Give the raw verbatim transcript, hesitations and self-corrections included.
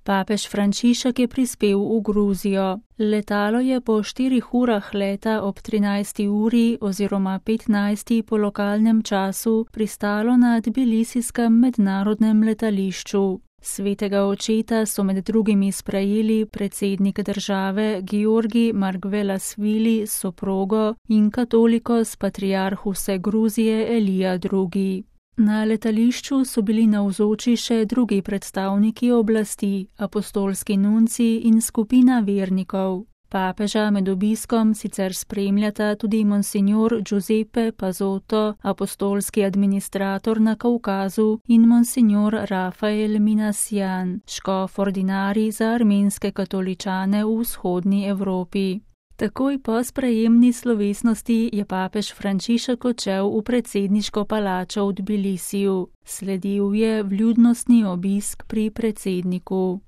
Papež Frančišek je prispel v Gruzijo. Letalo je po štirih urah leta ob trinajsti uri oziroma petnajsti po lokalnem času pristalo na tbilisijskem mednarodnem letališču. Svetega očeta so med drugimi sprejeli predsednik države Giorgi Margvelasvili s soprogo in katolikos patriarhuse Gruzije Elija drugi. Na letališču so bili navzoči še drugi predstavniki oblasti, apostolski nunci in skupina vernikov. Papeža med obiskom sicer spremljata tudi monsignor Giuseppe Pazotto, apostolski administrator na Kavkazu, in monsignor Rafael Minasjan, škof ordinarij za armenske katoličane v vzhodni Evropi. Takoj po sprejemni slovesnosti je papež Frančišek odšel v predsedniško palačo v Tbilisiju. Sledil je vljudnostni obisk pri predsedniku.